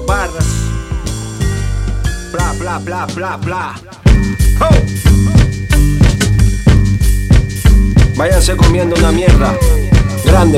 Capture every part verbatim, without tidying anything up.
barras. Bla, bla, bla, bla, bla. Oh. Váyanse comiendo una mierda grande.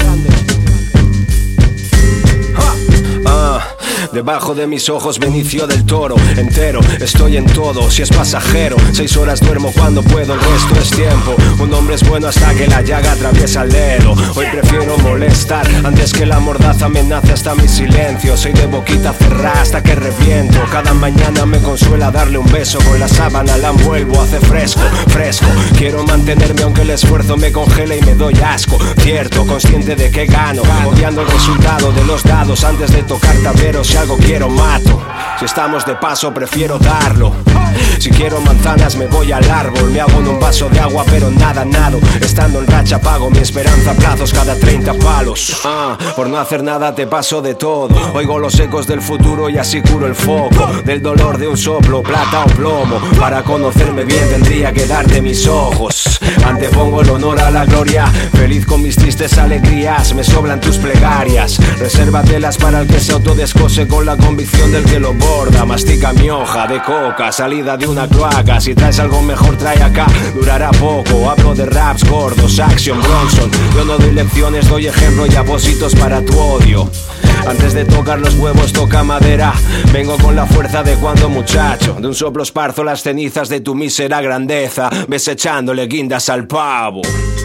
Ah, debajo de mis ojos Benicio del Toro. Entero, estoy en todo, si es pasajero. Seis horas duermo cuando puedo, el resto es tiempo. Un hombre es bueno hasta que la llaga atraviesa el dedo. Hoy prefiero molestar antes que la mordaza amenace hasta mi silencio. Soy de boquita cerrada hasta que reviento. Cada mañana me consuela darle un beso. Con la sábana la envuelvo, hace fresco, fresco. Quiero mantenerme aunque el esfuerzo me congele y me doy asco. Cierto, consciente de que gano, odiando el resultado de los dados antes de tocar tablero. Si algo quiero mato, si estamos de paso prefiero darlo. Si quiero manzanas me voy al árbol. Me hago en un vaso de agua pero nada nado. Estando en racha pago mi esperanza a plazos cada treinta palos. ah, Por no hacer nada te paso de todo. Oigo los ecos del futuro y así curo el foco. Del dolor de un soplo, plata o plomo. Para conocerme bien tendría que darte mis ojos. Antepongo el honor a la gloria. Feliz con mis tristes alegrías. Me sobran tus plegarias. Resérvatelas para el que se autodescose con la convicción del que lo borda. Mastica mi hoja de coca, salida de una cloaca. Si traes algo mejor trae acá, durará poco. Hablo de raps gordos, Action Bronson. Yo no doy lecciones, doy ejemplo y apósitos para tu odio. Antes de tocar los huevos toca madera. Vengo con la fuerza de cuando muchacho. De un soplo esparzo las cenizas de tu mísera grandeza. Ves echándole guindas al pavo.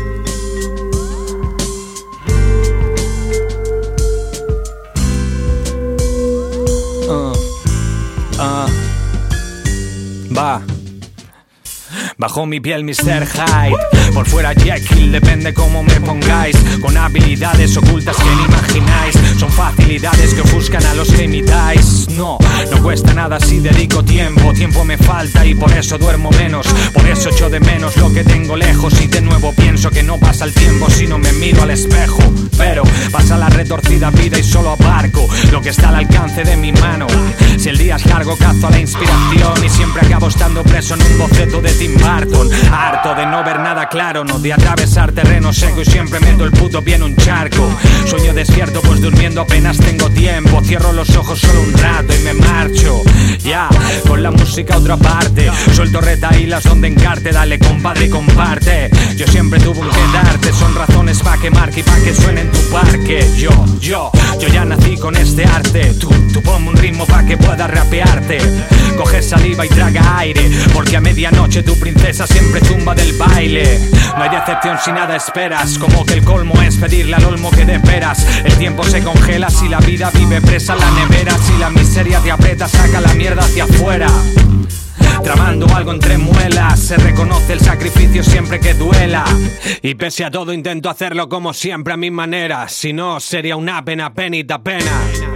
Uh, uh, va. Bajo mi piel mister Hyde, por fuera Jekyll, depende cómo me pongáis. Con habilidades ocultas que ni imagináis. Son facilidades que ofuscan a los que imitáis. No, no cuesta nada si dedico tiempo. Tiempo me falta y por eso duermo menos. Por eso echo de menos lo que tengo lejos. Y de nuevo pienso que no pasa el tiempo si no me miro al espejo. Pero pasa la retorcida vida y solo abarco lo que está al alcance de mi mano. Si el día es largo cazo a la inspiración y siempre acabo estando preso en un boceto de Tim Burton. Harto de no ver nada claro, no de atravesar terreno seco y siempre meto el puto pie en un charco. Sueño despierto pues durmiendo apenas tengo tiempo. Cierro los ojos solo un rato y me marcho. Ya, con la música a otra parte. Suelto retahílas donde encarte. Dale compadre y comparte. Yo siempre tuve un que darte. Son razones pa' que marque y pa' que suene en tu parque. Yo, yo, yo ya nací con este arte. Tú, tú ponme un ritmo pa' que pueda rapearte. Coge saliva y traga aire, porque a medianoche tu princesa siempre tumba del baile. No hay decepción si nada esperas, como que el colmo es pedirle al olmo que dé peras. El tiempo se congela si la vida vive presa en la nevera. Si la miseria te aprieta, saca la mierda hacia afuera. Tramando algo entre muelas, se reconoce el sacrificio siempre que duela. Y pese a todo intento hacerlo como siempre a mi manera. Si no, sería una pena, penita, pena.